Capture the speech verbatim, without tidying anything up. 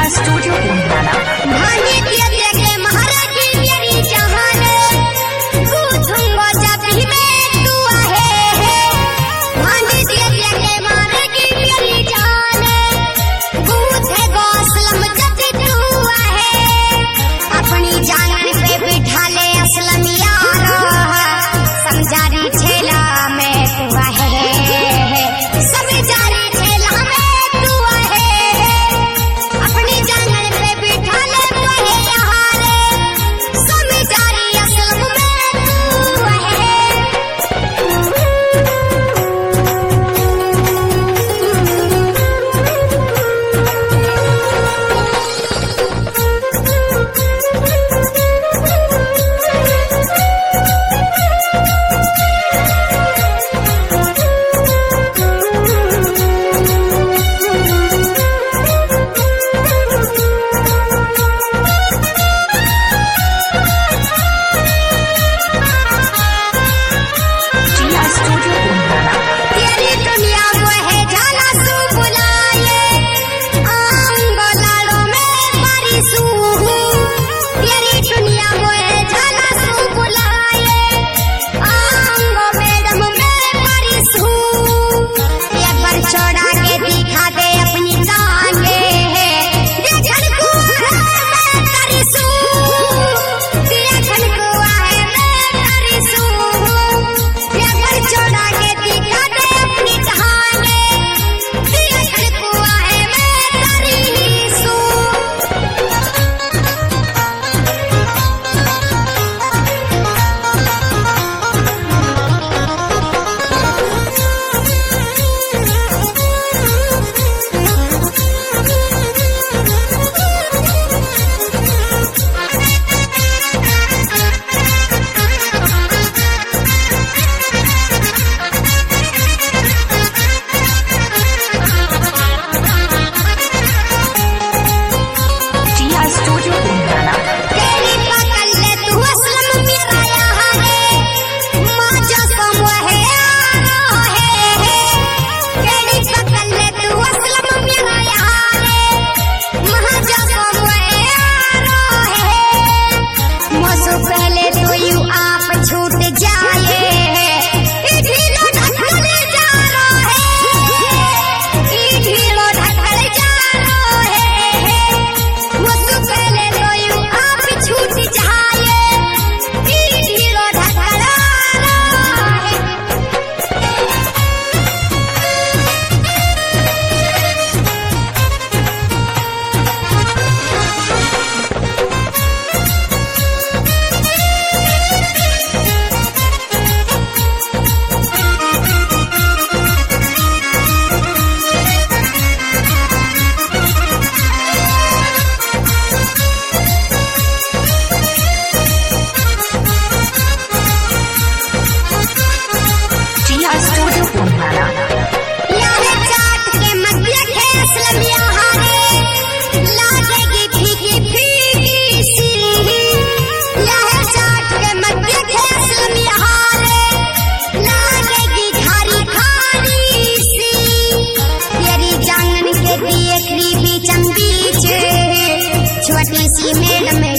Studio पुंडराना। भांगे पिया पिया के महाराज की मेरी जहान पूछूंगा जब भी मैं तू आहे भांगे पिया पिया के महाराज की मेरी जान पूछे गौसलम जब तू आहे अपनी जान पे बिठा ले असलम यार समझारी छेला में तू आहे समझारी छेला में तू आहे अपनी जान पे बिठा ले तू है यार समझारी असलम में तू आहे जिया स्टूडियो पुंडराना। तेरी दुनिया वो है जाना सू बुलाए आंगो लाड़ो में बारिशू तेरी दुनिया वो है जाना सू बुलाए आंगो मैडम में बारिशू एक बार छोड़ा के दिखा दे अपनी टांगे देखन को है मैं तारीसू देखन को है मैं तारीसू एक बार छोड़ा के दिखा दे अपनी टांगे देखन को है मैं तारीसू जिया स्टूडियो पुंडराना। तेरी पकड़ ले तू असलम मेरा यहाँ है माँ जो तुम है आना है तेरी पकड़ ले तू असलम मेरा यहाँ है माँ जो तुम है आना है मौसू पहले तो यू आप छूट जाए ई ढीलो ढकल जा रहा है ई ढीलो ढकल जा रहा है मुझसे पहले तो यूं आप छूट जाए ई ढीलो ढकल रहा है जिया स्टूडियो पुंडराना। यारे चाट के मध्य के असलम यहाँ है लागेगी फीकी फीकी सी यारे चाट के मध्य के असलम यहाँ है लागेगी खारी खारी सी तेरी जांगन के देख रही बीचम बीच छोटी सी मैडम